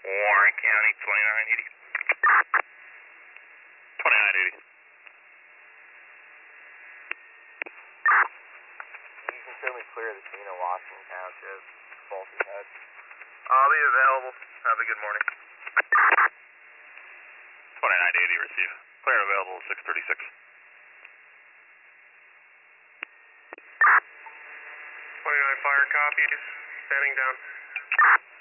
Warren County, 2980. 2980. You can certainly clear the scene of Washington Township, faulty head. I'll be available. Have a good morning. 2980, receive. Clear and available, 636. 29 fire copies, standing down.